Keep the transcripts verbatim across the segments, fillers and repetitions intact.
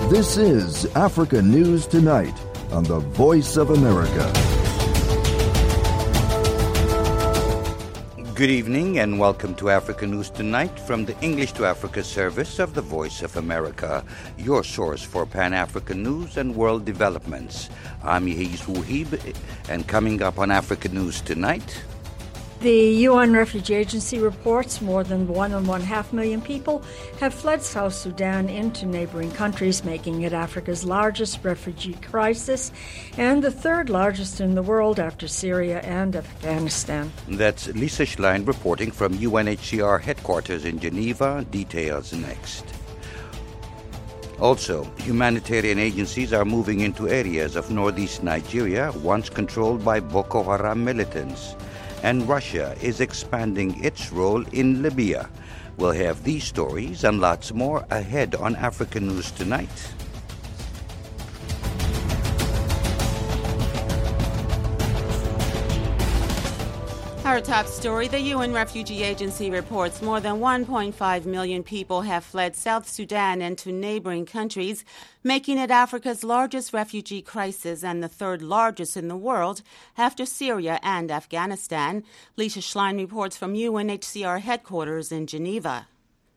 This is Africa News Tonight on the Voice of America. Good evening and welcome to Africa News Tonight from the English to Africa service of the Voice of America, your source for Pan-African news and world developments. I'm Yehis Wuhib, and coming up on Africa News Tonight... The U N Refugee Agency reports more than one and one half million people have fled South Sudan into neighboring countries, making it Africa's largest refugee crisis and the third largest in the world after Syria and Afghanistan. That's Lisa Schlein reporting from U N H C R headquarters in Geneva. Details next. Also, humanitarian agencies are moving into areas of northeast Nigeria once controlled by Boko Haram militants. And Russia is expanding its role in Libya. We'll have these stories and lots more ahead on Africa News Tonight. Our top story, the U N Refugee Agency reports more than one point five million people have fled South Sudan into neighboring countries, making it Africa's largest refugee crisis and the third largest in the world after Syria and Afghanistan. Lisa Schlein reports from U N H C R headquarters in Geneva.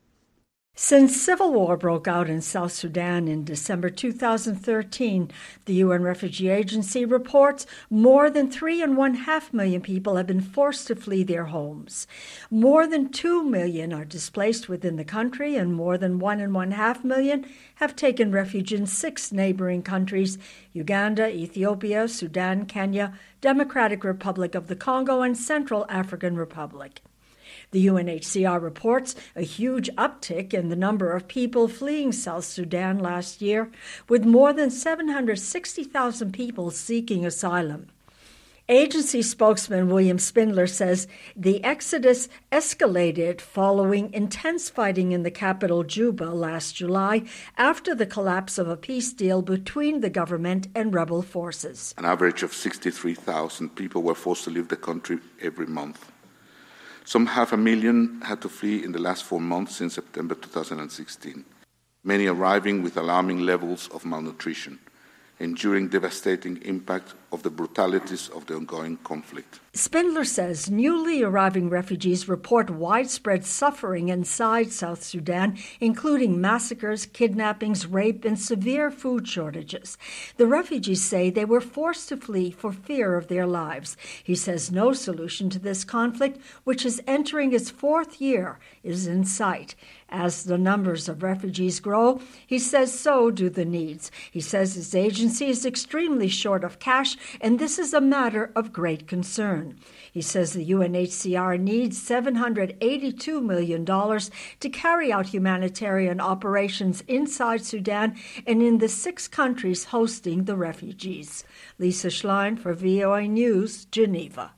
Since civil war broke out in South Sudan in December two thousand thirteen, the U N Refugee Agency reports more than three and one half million people have been forced to flee their homes. More than two million are displaced within the country, and more than one and one half million have taken refuge in six neighboring countries: Uganda, Ethiopia, Sudan, Kenya, Democratic Republic of the Congo, and Central African Republic. The U N H C R reports a huge uptick in the number of people fleeing South Sudan last year, with more than seven hundred sixty thousand people seeking asylum. Agency spokesman William Spindler says the exodus escalated following intense fighting in the capital Juba last July after the collapse of a peace deal between the government and rebel forces. An average of sixty-three thousand people were forced to leave the country every month. Some half a million had to flee in the last four months since September two thousand sixteen, many arriving with alarming levels of malnutrition, enduring devastating impact of the brutalities of the ongoing conflict. Spindler says newly arriving refugees report widespread suffering inside South Sudan, including massacres, kidnappings, rape, and severe food shortages. The refugees say they were forced to flee for fear of their lives. He says no solution to this conflict, which is entering its fourth year, is in sight. As the numbers of refugees grow, he says so do the needs. He says his agency is extremely short of cash, and this is a matter of great concern. He says the U N H C R needs seven hundred eighty-two million dollars to carry out humanitarian operations inside Sudan and in the six countries hosting the refugees. Lisa Schlein for V O A News, Geneva.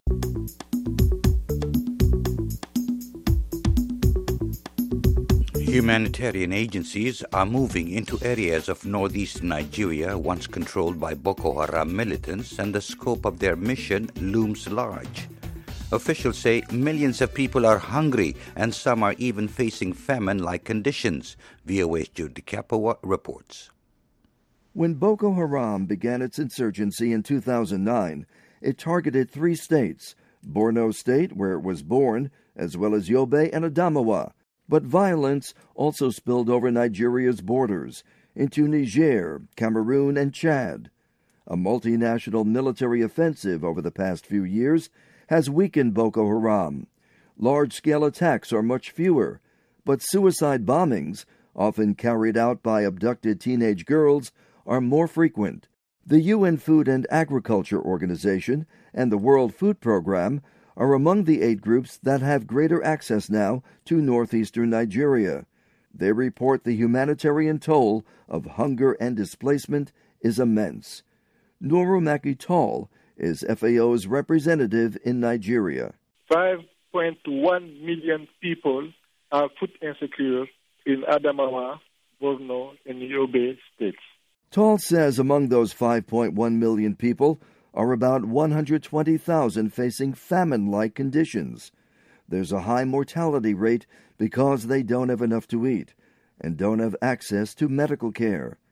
Humanitarian agencies are moving into areas of northeast Nigeria once controlled by Boko Haram militants, and the scope of their mission looms large. Officials say millions of people are hungry and some are even facing famine-like conditions. V O A's Judy Kapoa reports. When Boko Haram began its insurgency in two thousand nine, it targeted three states, Borno State, where it was born, as well as Yobe and Adamawa. But violence also spilled over Nigeria's borders into Niger, Cameroon, and Chad. A multinational military offensive over the past few years has weakened Boko Haram. Large-scale attacks are much fewer, but suicide bombings, often carried out by abducted teenage girls, are more frequent. The U N Food and Agriculture Organization and the World Food Program are among the eight groups that have greater access now to northeastern Nigeria. They report the humanitarian toll of hunger and displacement is immense. Nuru Maki Tall is F A O's representative in Nigeria. five point one million people are food insecure in Adamawa, Borno, and Yobe states. Tall says among those five point one million people are about one hundred twenty thousand facing famine-like conditions. There's a high mortality rate because they don't have enough to eat and don't have access to medical care.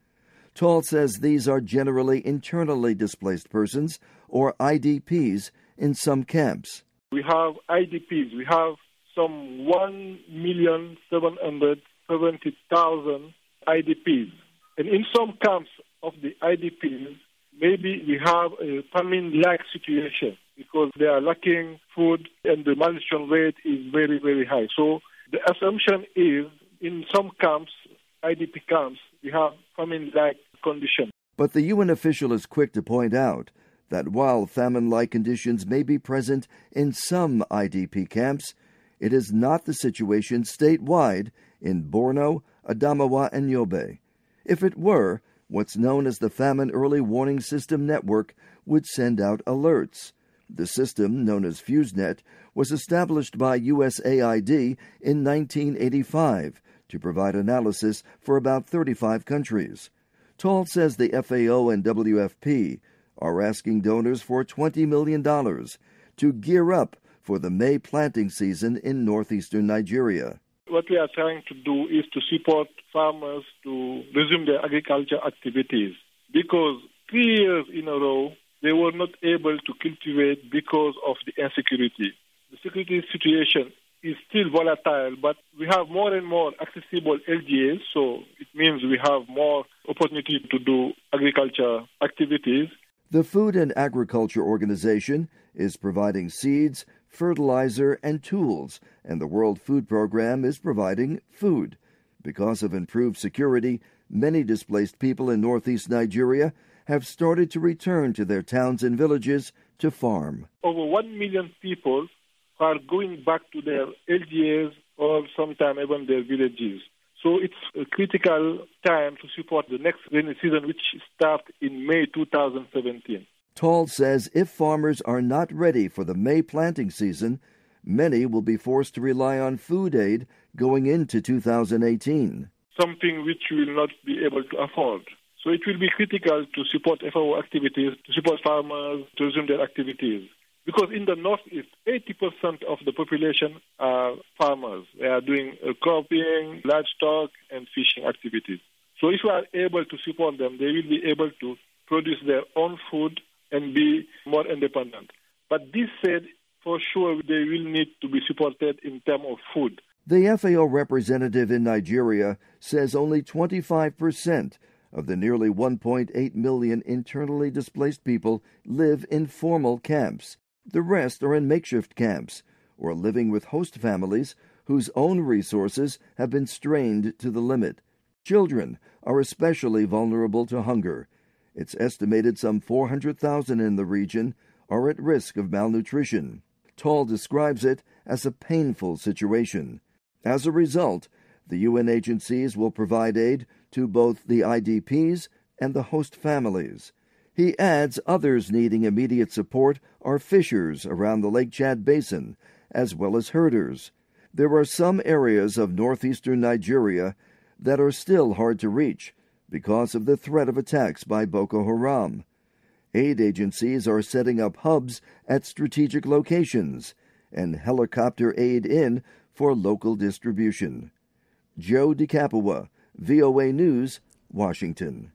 Tall says these are generally internally displaced persons, or I D Ps, in some camps. We have I D Ps. We have some one million seven hundred seventy thousand I D Ps. And in some camps of the I D Ps, maybe we have a famine-like situation because they are lacking food and the malnutrition rate is very, very high. So the assumption is in some camps, I D P camps, we have famine-like conditions. But the U N official is quick to point out that while famine-like conditions may be present in some I D P camps, it is not the situation statewide in Borno, Adamawa, and Yobe. If it were, what's known as the Famine Early Warning System Network would send out alerts. The system, known as FuseNet, was established by U S A I D in nineteen eighty-five to provide analysis for about thirty-five countries. Tall says the F A O and W F P are asking donors for twenty million dollars to gear up for the May planting season in northeastern Nigeria. What we are trying to do is to support farmers to resume their agriculture activities because three years in a row they were not able to cultivate because of the insecurity. The security situation is still volatile, but we have more and more accessible L G As, so it means we have more opportunity to do agriculture activities. The Food and Agriculture Organization is providing seeds, fertilizer, and tools, and the World Food Program is providing food. Because of improved security, many displaced people in northeast Nigeria have started to return to their towns and villages to farm. Over one million people are going back to their L G As or sometime even their villages. So it's a critical time to support the next rainy season, which starts in May two thousand seventeen. Tall says if farmers are not ready for the May planting season, many will be forced to rely on food aid going into two thousand eighteen. Something which we will not be able to afford. So it will be critical to support F A O activities, to support farmers to resume their activities. Because in the northeast, eighty percent of the population are farmers. They are doing uh, cropping, livestock, and fishing activities. So if we are able to support them, they will be able to produce their own food and be more independent. But this said, for sure, they will need to be supported in terms of food. The F A O representative in Nigeria says only twenty-five percent of the nearly one point eight million internally displaced people live in formal camps. The rest are in makeshift camps or living with host families whose own resources have been strained to the limit. Children are especially vulnerable to hunger. It's estimated some four hundred thousand in the region are at risk of malnutrition. Tall describes it as a painful situation. As a result, the U N agencies will provide aid to both the I D Ps and the host families. He adds others needing immediate support are fishers around the Lake Chad Basin, as well as herders. There are some areas of northeastern Nigeria that are still hard to reach because of the threat of attacks by Boko Haram. Aid agencies are setting up hubs at strategic locations and helicopter aid in for local distribution. Joe DeCapua, V O A News, Washington.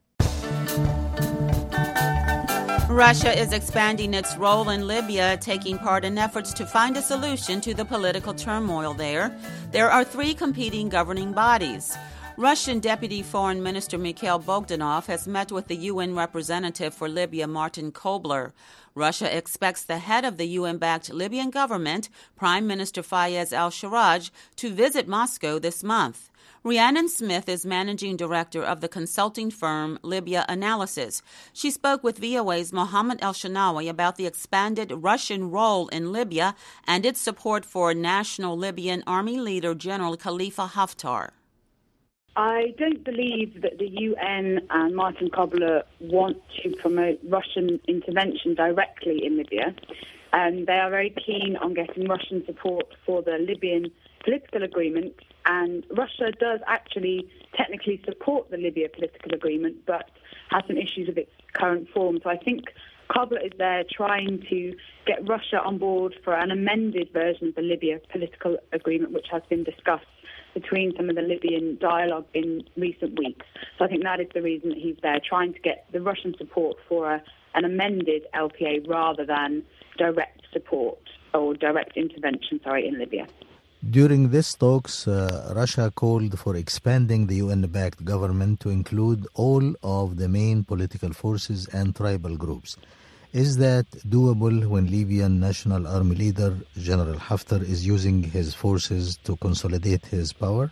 Russia is expanding its role in Libya, taking part in efforts to find a solution to the political turmoil there. There are three competing governing bodies. Russian Deputy Foreign Minister Mikhail Bogdanov has met with the U N representative for Libya, Martin Kobler. Russia expects the head of the U N-backed Libyan government, Prime Minister Fayez al-Sarraj, to visit Moscow this month. Rhiannon Smith is managing director of the consulting firm Libya Analysis. She spoke with V O A's Mohammed El-Shanawi about the expanded Russian role in Libya and its support for national Libyan army leader General Khalifa Haftar. I don't believe that the U N and Martin Kobler want to promote Russian intervention directly in Libya. Um, they are very keen on getting Russian support for the Libyan political agreement, and Russia does actually technically support the Libya political agreement, but has some issues with its current form. So I think Kobler is there trying to get Russia on board for an amended version of the Libya political agreement, which has been discussed between some of the Libyan dialogue in recent weeks. So I think that is the reason that he's there, trying to get the Russian support for a, an amended L P A rather than direct support or direct intervention, sorry, in Libya. During these talks, uh, Russia called for expanding the U N-backed government to include all of the main political forces and tribal groups. Is that doable when Libyan National Army leader General Haftar is using his forces to consolidate his power?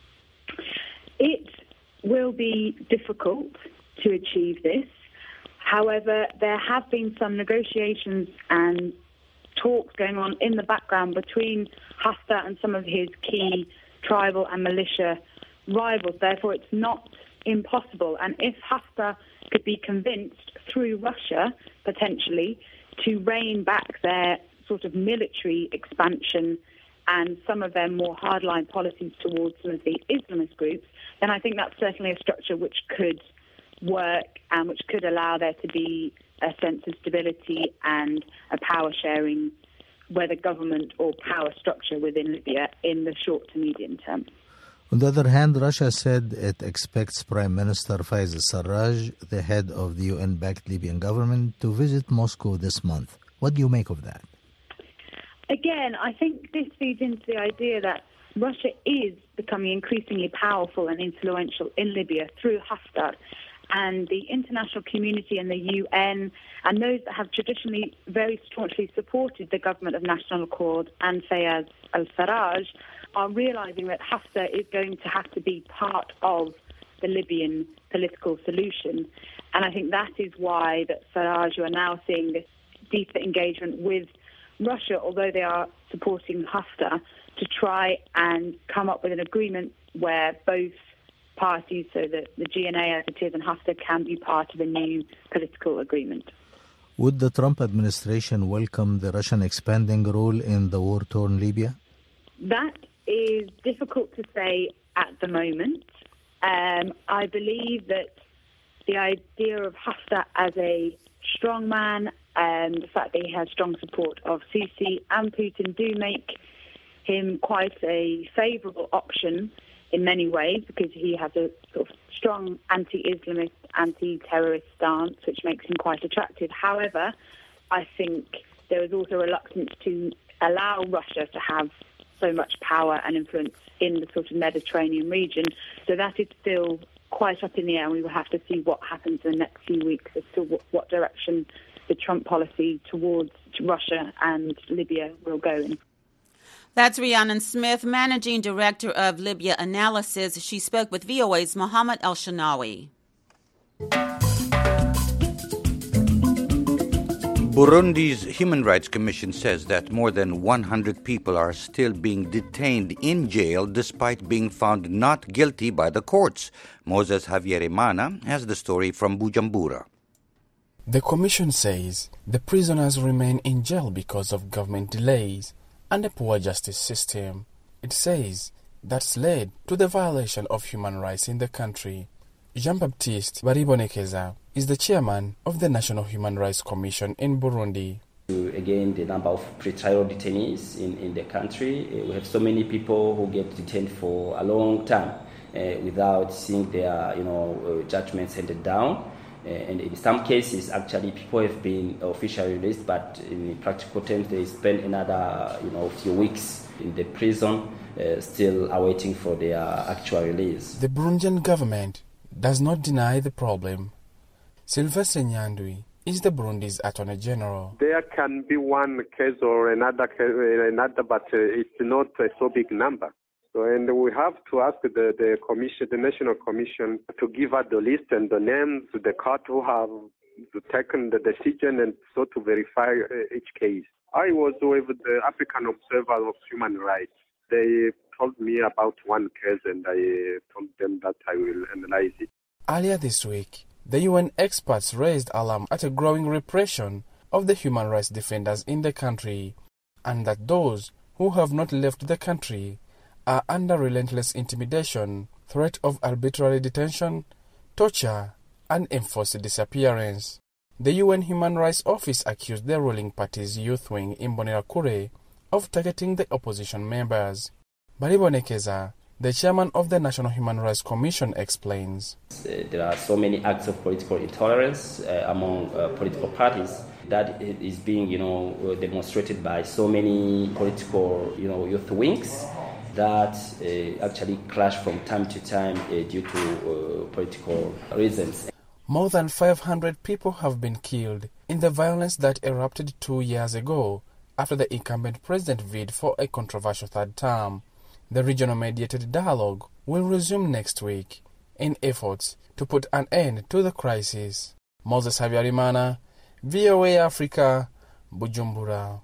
It will be difficult to achieve this. However, there have been some negotiations and talks going on in the background between Haftar and some of his key tribal and militia rivals. Therefore, it's not impossible. And if Haftar could be convinced through Russia, potentially, to rein back their sort of military expansion and some of their more hardline policies towards some of the Islamist groups, then I think that's certainly a structure which could work and which could allow there to be a sense of stability and a power sharing, whether government or power structure within Libya in the short to medium term. On the other hand, Russia said it expects Prime Minister Fayez al-Sarraj, the head of the U N-backed Libyan government, to visit Moscow this month. What do you make of that? Again, I think this feeds into the idea that Russia is becoming increasingly powerful and influential in Libya through Haftar. And the international community and the U N and those that have traditionally very staunchly supported the government of national accord and Fayez al-Sarraj are realising that Haftar is going to have to be part of the Libyan political solution. And I think that is why that Sarraj, you are now seeing this deeper engagement with Russia, although they are supporting Haftar, to try and come up with an agreement where both parties, so that the G N A as it is and Haftar, can be part of a new political agreement. Would the Trump administration welcome the Russian expanding role in the war-torn Libya? That is difficult to say at the moment. Um, I believe that the idea of Haftar as a strong man and the fact that he has strong support of Sisi and Putin do make him quite a favourable option in many ways, because he has a sort of strong anti-Islamist, anti-terrorist stance, which makes him quite attractive. However, I think there is also reluctance to allow Russia to have so much power and influence in the sort of Mediterranean region. So that is still quite up in the air, and we will have to see what happens in the next few weeks as to what, what direction the Trump policy towards Russia and Libya will go in. That's Rhiannon Smith, Managing Director of Libya Analysis. She spoke with V O A's Mohammed El-Shanawi. Burundi's Human Rights Commission says that more than one hundred people are still being detained in jail despite being found not guilty by the courts. Moses Havierimana has the story from Bujumbura. The commission says the prisoners remain in jail because of government delays and a poor justice system. It says that's led to the violation of human rights in the country. Jean-Baptiste Baribonekeza is the chairman of the National Human Rights Commission in Burundi. Again, the number of pre-trial detainees in, in the country. Uh, we have so many people who get detained for a long time uh, without seeing their you know, uh, judgments handed down. Uh, and in some cases, actually, people have been officially released, but in practical terms, they spend another, you know, few weeks in the prison, uh, still awaiting for their actual release. The Burundian government does not deny the problem. Sylvestre Nyandwi is the Burundi's Attorney General. There can be one case or another, another, but uh, it's not a so big number. So, and we have to ask the, the commission, the National Commission, to give us the list and the names of the court who have taken the decision and so to verify uh, each case. I was with the African Observer of Human Rights. They told me about one case and I told them that I will analyze it. Earlier this week, the U N experts raised alarm at a growing repression of the human rights defenders in the country, and that those who have not left the country are under relentless intimidation, threat of arbitrary detention, torture, and enforced disappearance. The U N Human Rights Office accused the ruling party's youth wing Imbonerakure of targeting the opposition members. Baribonekeza The chairman of the National Human Rights Commission explains. Uh, there are so many acts of political intolerance uh, among uh, political parties that is being, you know, demonstrated by so many political, you know, youth wings that uh, actually clash from time to time uh, due to uh, political reasons. More than five hundred people have been killed in the violence that erupted two years ago after the incumbent president vied for a controversial third term. The regional mediated dialogue will resume next week in efforts to put an end to the crisis. Moses Habyarimana, V O A Africa, Bujumbura.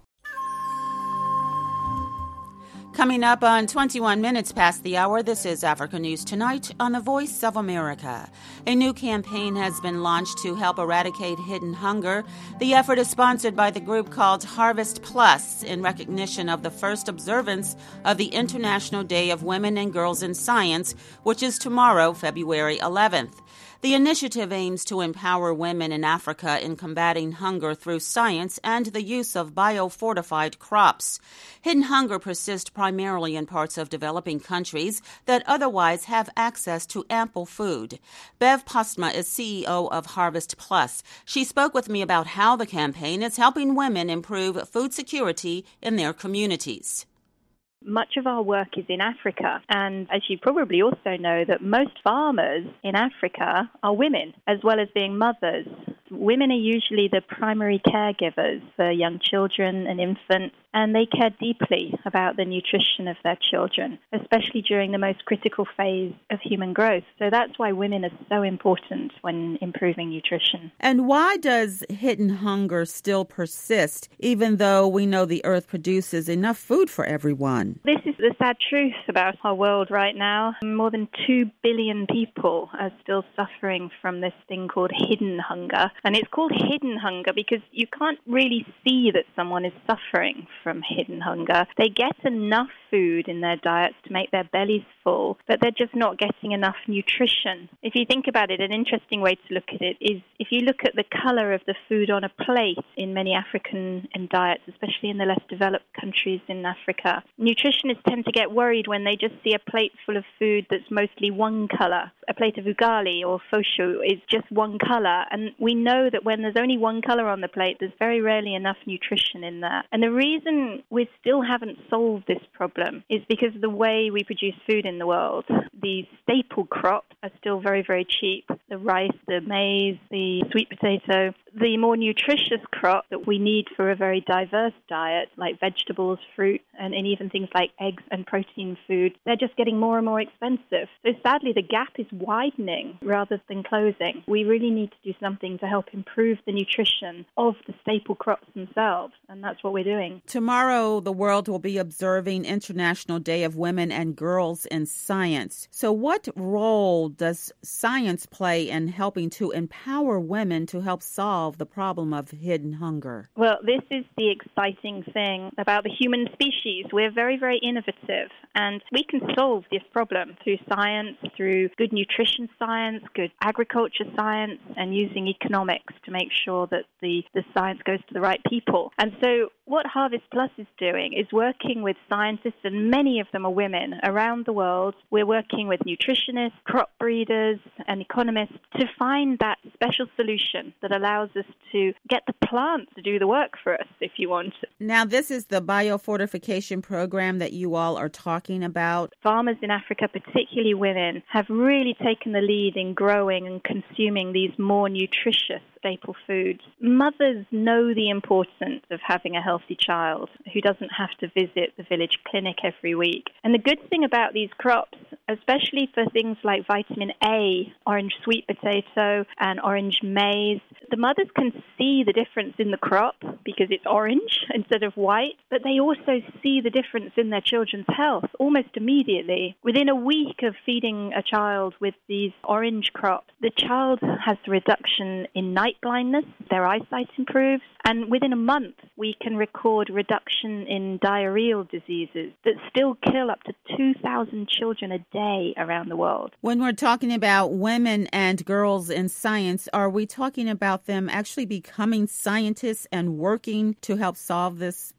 Coming up on twenty-one minutes past the hour, this is Africa News Tonight on the Voice of America. A new campaign has been launched to help eradicate hidden hunger. The effort is sponsored by the group called Harvest Plus in recognition of the first observance of the International Day of Women and Girls in Science, which is tomorrow, February eleventh. The initiative aims to empower women in Africa in combating hunger through science and the use of biofortified crops. Hidden hunger persists primarily in parts of developing countries that otherwise have access to ample food. Bev Postma is C E O of Harvest Plus. She spoke with me about how the campaign is helping women improve food security in their communities. Much of our work is in Africa, and as you probably also know, that most farmers in Africa are women, as well as being mothers. Women are usually the primary caregivers for young children and infants, and they care deeply about the nutrition of their children, especially during the most critical phase of human growth. So that's why women are so important when improving nutrition. And why does hidden hunger still persist, even though we know the earth produces enough food for everyone? This is the sad truth about our world right now. More than two billion people are still suffering from this thing called hidden hunger. And it's called hidden hunger because you can't really see that someone is suffering from hidden hunger. They get enough food in their diets to make their bellies full, but they're just not getting enough nutrition. If you think about it, an interesting way to look at it is if you look at the color of the food on a plate in many African diets, especially in the less developed countries in Africa, nutritionists tend to get worried when they just see a plate full of food that's mostly one color. A plate of ugali or foshu is just one color, and we know that when there's only one color on the plate, there's very rarely enough nutrition in that. And the reason we still haven't solved this problem is because of the way we produce food in the world. The staple crops are still very, very cheap. The rice, the maize, the sweet potato. The more nutritious crop that we need for a very diverse diet, like vegetables, fruit, and, and even things like eggs and protein food, they're just getting more and more expensive. So sadly, the gap is widening rather than closing. We really need to do something to help improve the nutrition of the staple crops themselves, and that's what we're doing. Tomorrow, the world will be observing International Day of Women and Girls in Science. So what role does science play in helping to empower women to help solve the problem of hidden hunger? Well, this is the exciting thing about the human species. We're very, very innovative, and we can solve this problem through science, through good nutrition science, good agriculture science, and using economics to make sure that the, the science goes to the right people. And so what Harvest Plus is doing is working with scientists, and many of them are women, around the world. We're working with nutritionists, crop breeders, and economists to find that special solution that allows us to get the plants to do the work for us, if you want. Now, this is the biofortification program that you all are talking about. Farmers in Africa, particularly women, have really taken the lead in growing and consuming these more nutritious staple foods. Mothers know the importance of having a healthy child who doesn't have to visit the village clinic every week. And the good thing about these crops, especially for things like vitamin A, orange sweet potato, and orange maize, the mothers can see the difference in the crop because it's orange instead of white, but they also see the difference in their children's health almost immediately. Within a week of feeding a child with these orange crops, the child has a reduction in night blindness, their eyesight improves, and within a month we can record reduction in diarrheal diseases that still kill up to two thousand children a day around the world. When we're talking about women and girls in science, are we talking about them actually becoming scientists and working to help solve this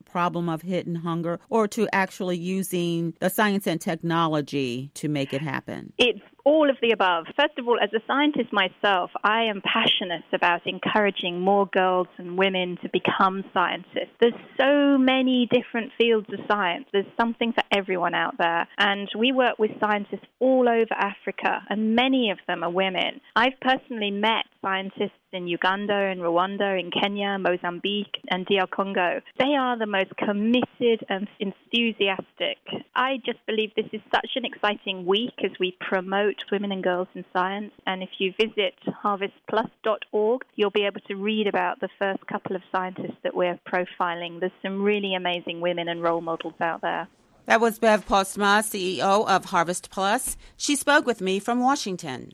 problem of hidden hunger, or to actually using the science and technology to make it happen? It's all of the above. First of all, as a scientist myself, I am passionate about encouraging more girls and women to become scientists. There's so many different fields of science. There's something for everyone out there. And we work with scientists all over Africa, and many of them are women. I've personally met scientists in Uganda and Rwanda, in Kenya, Mozambique, and D R Congo. They are the most committed and enthusiastic. I just believe this is such an exciting week as we promote women and girls in science. And if you visit harvest plus dot org, you'll be able to read about the first couple of scientists that we're profiling. There's some really amazing women and role models out there. That was Bev Postma, C E O of Harvest Plus. She spoke with me from Washington.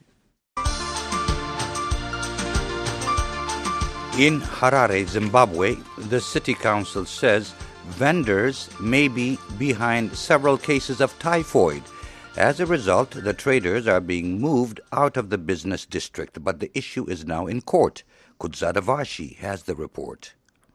In Harare, Zimbabwe, the city council says vendors may be behind several cases of typhoid. As a result, the traders are being moved out of the business district, but the issue is now in court. Kudzada Vashi has the report.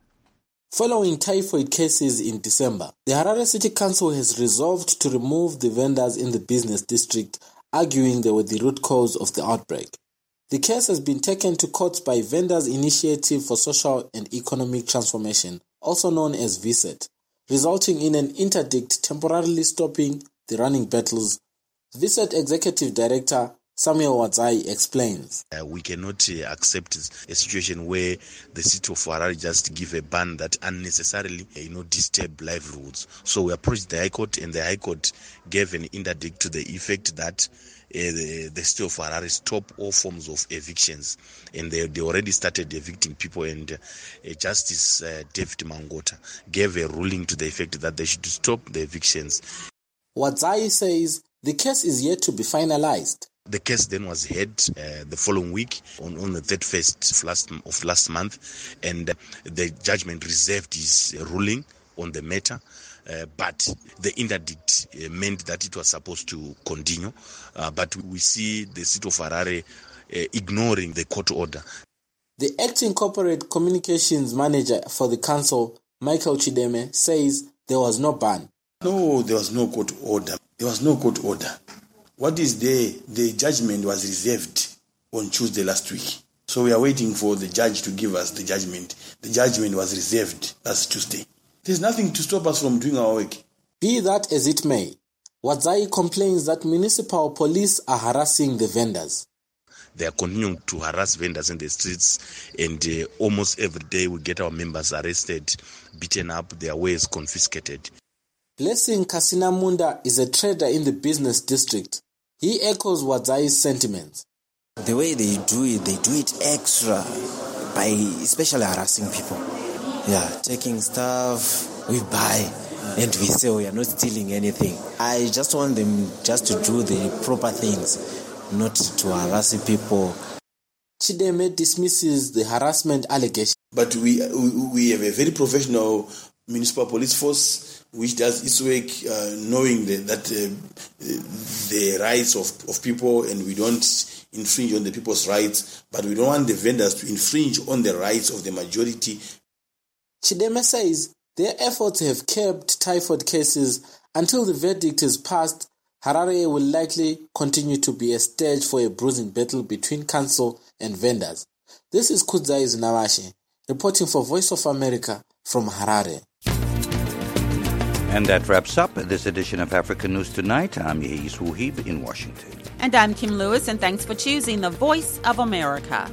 Following typhoid cases in December, the Harare City Council has resolved to remove the vendors in the business district, arguing they were the root cause of the outbreak. The case has been taken to court by Vendors Initiative for Social and Economic Transformation, also known as V S E T, resulting in an interdict temporarily stopping the running battles. V S E T Executive Director Samuel Wadzai explains. Uh, we cannot uh, accept a situation where the city of Harare just give a ban that unnecessarily uh, you know, disturb livelihoods. So we approached the High Court, and the High Court gave an interdict to the effect that uh, the, the state of Harare stop all forms of evictions. And they, they already started evicting people, and uh, Justice uh, David Mangota gave a ruling to the effect that they should stop the evictions. Wadzai says the case is yet to be finalized. The case then was heard uh, the following week on, on the thirty-first of last, of last month, and uh, the judgment reserved his uh, ruling on the matter, uh, but the interdict uh, meant that it was supposed to continue, uh, but we see the city of Harare uh, ignoring the court order. The acting corporate communications manager for the council, Michael Chideme, says there was no ban. No, there was no court order. There was no court order. What is there? The judgment was reserved on Tuesday last week. So we are waiting for the judge to give us the judgment. The judgment was reserved last Tuesday. There's nothing to stop us from doing our work. Be that as it may, Wadzai complains that municipal police are harassing the vendors. They are continuing to harass vendors in the streets, and uh, almost every day we get our members arrested, beaten up, their wares confiscated. Blessing Kasina Munda is a trader in the business district. He echoes Wadzai's sentiments. The way they do it, they do it extra by especially harassing people. Yeah, taking stuff, we buy and we say we are not stealing anything. I just want them just to do the proper things, not to harass people. Chideme dismisses the harassment allegation. But we, we, we have a very professional municipal police force which does its work uh, knowing the, that uh, the rights of, of people, and we don't infringe on the people's rights, but we don't want the vendors to infringe on the rights of the majority. Chideme says their efforts have kept typhoid cases. Until the verdict is passed, Harare will likely continue to be a stage for a bruising battle between council and vendors. This is Kudzai Zinawashe, reporting for Voice of America from Harare. And that wraps up this edition of African News Tonight. I'm Yeis Wuhib in Washington. And I'm Kim Lewis, and thanks for choosing the Voice of America.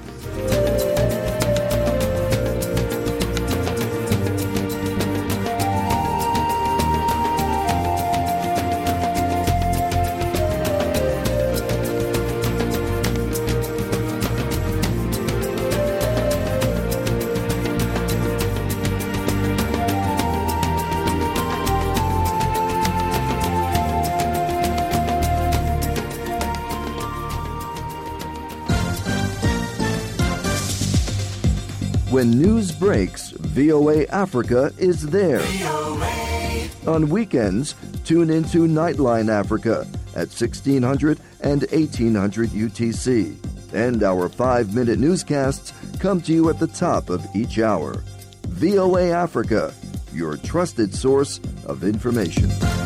When news breaks, V O A Africa is there. On weekends, tune into Nightline Africa at sixteen hundred and eighteen hundred U T C. And our five-minute newscasts come to you at the top of each hour. V O A Africa, your trusted source of information.